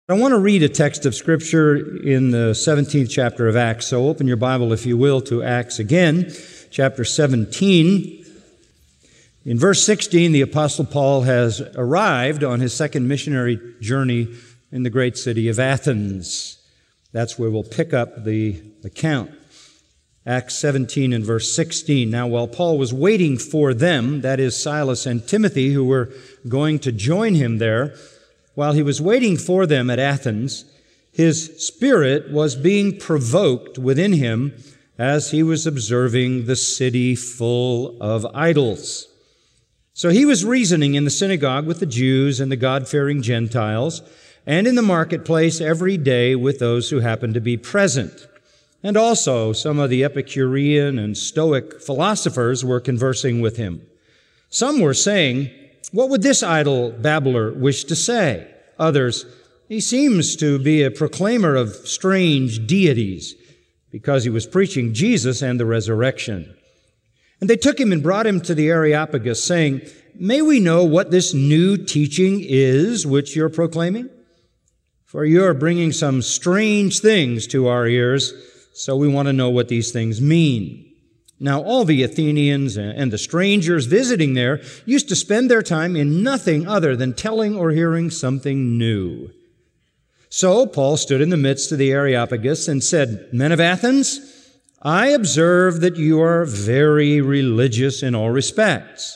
I want to read a text of Scripture in the 17th chapter of Acts. So open your Bible, if you will, to Acts again, chapter 17. In verse 16, the Apostle Paul has arrived on his second missionary journey in the great city of Athens. That's where we'll pick up the account. Acts 17 and verse 16. Now, while Paul was waiting for them, that is Silas and Timothy, who were going to join him there, while he was waiting for them at Athens, his spirit was being provoked within him as he was observing the city full of idols. So he was reasoning in the synagogue with the Jews and the God-fearing Gentiles, and in the marketplace every day with those who happened to be present. And also some of the Epicurean and Stoic philosophers were conversing with him. Some were saying, "What would this idle babbler wish to say?" Others, "He seems to be a proclaimer of strange deities," because he was preaching Jesus and the resurrection. And they took him and brought him to the Areopagus, saying, "May we know what this new teaching is which you're proclaiming? For you're bringing some strange things to our ears, so we want to know what these things mean." Now, all the Athenians and the strangers visiting there used to spend their time in nothing other than telling or hearing something new. So Paul stood in the midst of the Areopagus and said, "Men of Athens, I observe that you are very religious in all respects.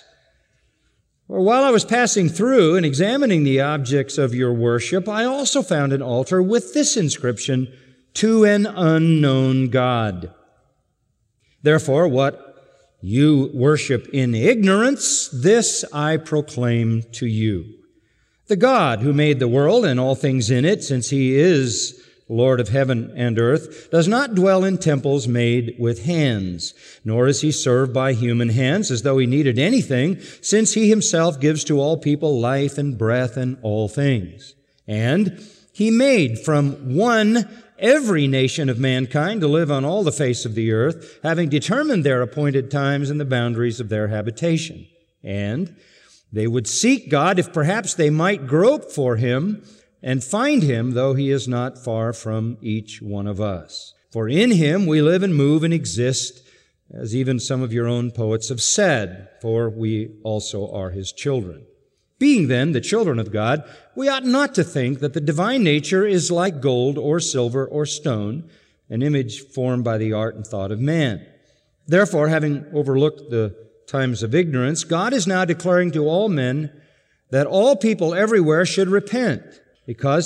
For while I was passing through and examining the objects of your worship, I also found an altar with this inscription, 'To an unknown God.' Therefore, what you worship in ignorance, this I proclaim to you. The God who made the world and all things in it, since he is Lord of heaven and earth, does not dwell in temples made with hands, nor is he served by human hands as though he needed anything, since he himself gives to all people life and breath and all things. And he made from one every nation of mankind to live on all the face of the earth, having determined their appointed times and the boundaries of their habitation. And they would seek God if perhaps they might grope for him and find him, though he is not far from each one of us. For in him we live and move and exist, as even some of your own poets have said, for we also are his children. Being then the children of God, we ought not to think that the divine nature is like gold or silver or stone, an image formed by the art and thought of man. Therefore, having overlooked the times of ignorance, God is now declaring to all men that all people everywhere should repent, because